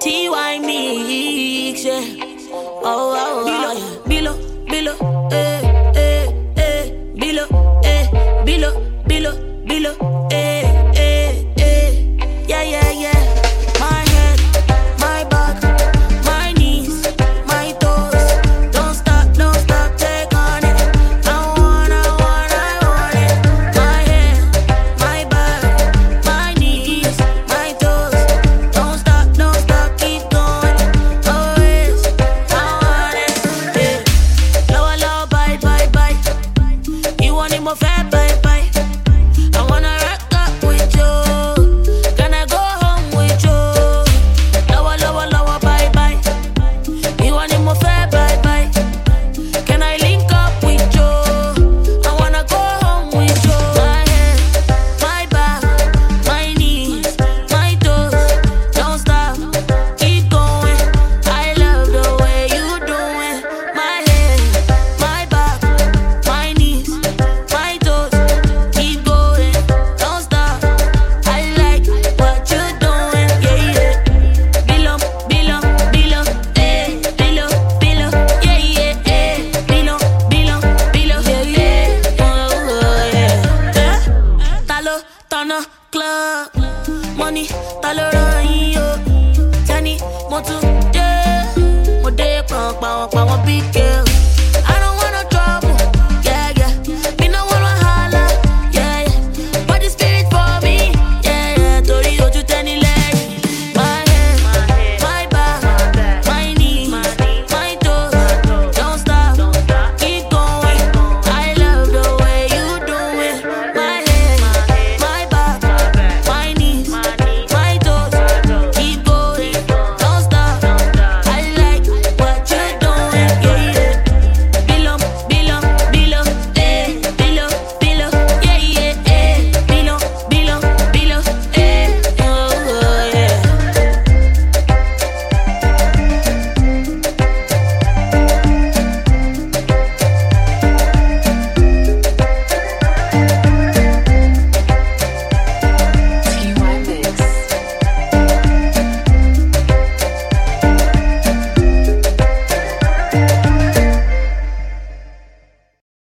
T-Y mix, yeah. Bilo, eh, eh, eh. Bilo, eh, eh. Yeah, yeah, yeah. My head, my back, my knees, my toes. Don't stop, take on it. I want it. My head, my back, my knees, my toes. Don't stop, keep going. Always, I want it. Yeah. Low, bye. You want it more fat, bye. I wanna rock up with you. Can I go home with you? Lower, bye. You want it more fair, bye. Can I link up with you? I wanna go home with you. My head, my back, my knees, my toes. Don't stop, keep going. I love the way you do it. My head, my back, my knees, my toes. Keep going, don't stop. I like what you're doing, yeah. Bilo, eh. Bilo, yeah. Bilo, yeah. Oh, yeah. Talo, Tana, club. Money, talo, yo. Tani, mo tún dé. Mo dé, pa, big girl.